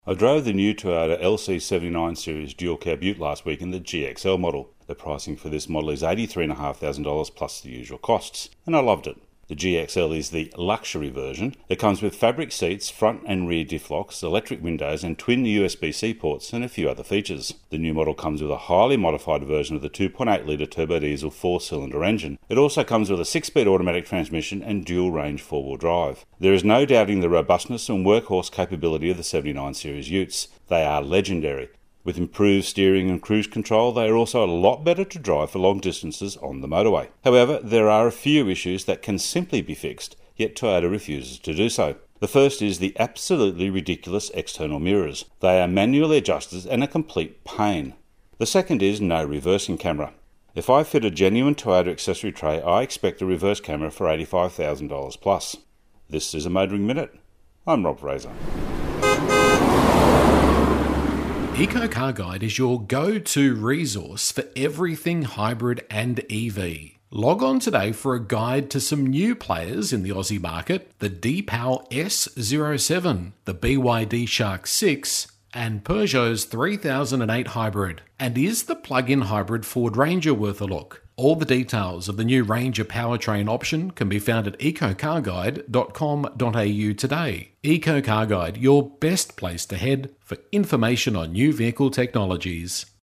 I drove the new Toyota LC79 Series dual cab ute last week in the GXL model. The pricing for this model is $83,500 plus the usual costs, and I loved it. The GXL is the luxury version. It comes with fabric seats, front and rear diff locks, electric windows and twin USB-C ports and a few other features. The new model comes with a highly modified version of the 2.8 litre turbo diesel 4-cylinder engine. It also comes with a 6-speed automatic transmission and dual range 4-wheel drive. There is no doubting the robustness and workhorse capability of the 79 Series utes. They are legendary. With improved steering and cruise control, they are also a lot better to drive for long distances on the motorway. However, there are a few issues that can simply be fixed, yet Toyota refuses to do so. The first is the absolutely ridiculous external mirrors. They are manually adjusted and a complete pain. The second is no reversing camera. If I fit a genuine Toyota accessory tray, I expect a reverse camera for $85,000 plus. This is a Motoring Minute. I'm Rob Fraser. Eco Car Guide is your go-to resource for everything hybrid and EV. Log on today for a guide to some new players in the Aussie market, the Deepal S07, the BYD Shark 6, and Peugeot's 3008 Hybrid. And is the plug-in hybrid Ford Ranger worth a look? All the details of the new Ranger powertrain option can be found at ecocarguide.com.au today. Eco Car Guide, your best place to head for information on new vehicle technologies.